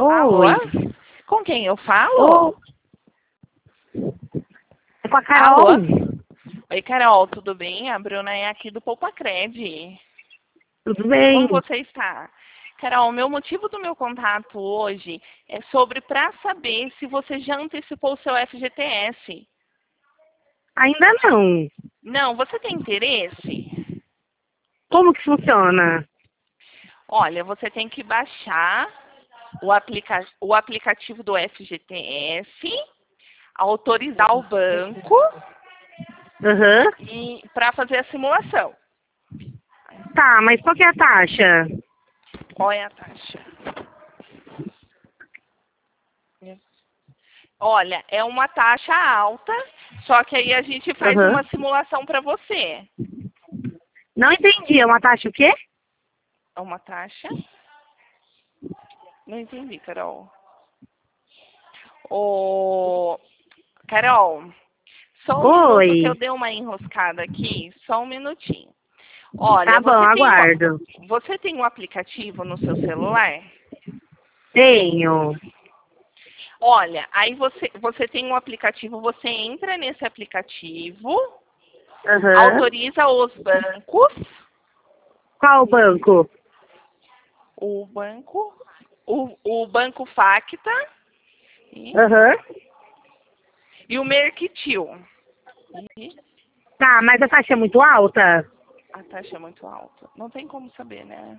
Alô? Oi. Com quem eu falo? É com a Carol? Alô? Oi, Carol, tudo bem? A Bruna é aqui do Poupacred. Tudo bem? Como você está? Carol, o meu motivo do meu contato hoje é sobre para saber se você já antecipou o seu FGTS. Ainda não. Não, você tem interesse? Como que funciona? Olha, você tem que baixar o aplicativo do FGTS, autorizar o banco Aham. e para fazer a simulação. Tá, mas qual que é a taxa? Qual é a taxa? Olha, é uma taxa alta, só que aí a gente faz Aham. uma simulação para você. Não entendi. É uma taxa o quê? É uma taxa? Não entendi, Carol. Ô, Carol, só um minuto que eu Oi. dei uma enroscada aqui, só um minutinho. Olha, Tá bom, aguardo. você tem um aplicativo no seu celular? Tenho. Olha, aí você tem um aplicativo, você entra nesse aplicativo, Aham. autoriza os bancos, Qual banco? o banco, o Banco Facta e, Aham. e o Merctil. E Tá, mas a taxa é muito alta? a taxa é muito alta. Não tem como saber, né?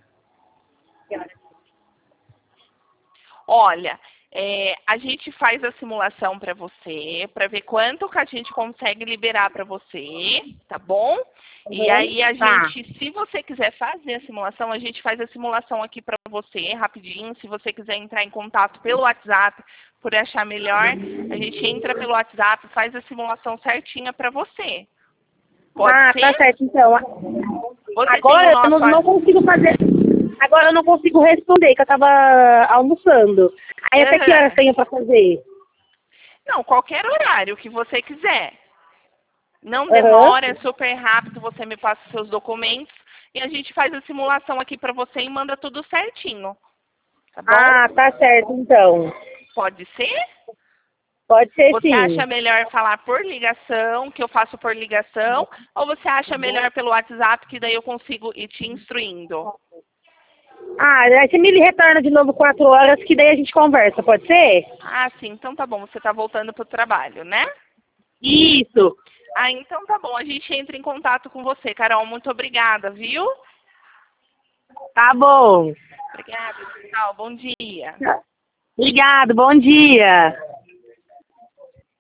Olha, a gente faz a simulação para você, para ver quanto que a gente consegue liberar para você, tá bom? E Aham. aí a Tá. gente, se você quiser fazer a simulação, a gente faz a simulação aqui para você, rapidinho. Se você quiser entrar em contato pelo WhatsApp, por achar melhor, a gente entra pelo WhatsApp, faz a simulação certinha para você. Pode Ah, tá ser? certo, então. Você tem o Agora eu nosso... não consigo fazer. Agora eu não consigo responder, que eu tava almoçando. Aí até que horas Aham. tenho pra fazer? Não, qualquer horário que você quiser. Não Aham. demora, é super rápido, você me passa os seus documentos e a gente faz a simulação aqui para você e manda tudo certinho. Tá bom? Ah, tá certo, então. Pode ser? Pode ser Você sim. acha melhor falar por ligação, que eu faço por ligação, ou você acha melhor pelo WhatsApp, que daí eu consigo ir te instruindo? Ah, aí você me retorna de novo 4 horas, que daí a gente conversa, pode ser? Ah, sim, então tá bom, você tá voltando pro trabalho, né? Isso. Ah, então tá bom, a gente entra em contato com você, Carol. Muito obrigada, viu? Tá bom. Obrigada, tchau, bom dia. Obrigado, bom dia.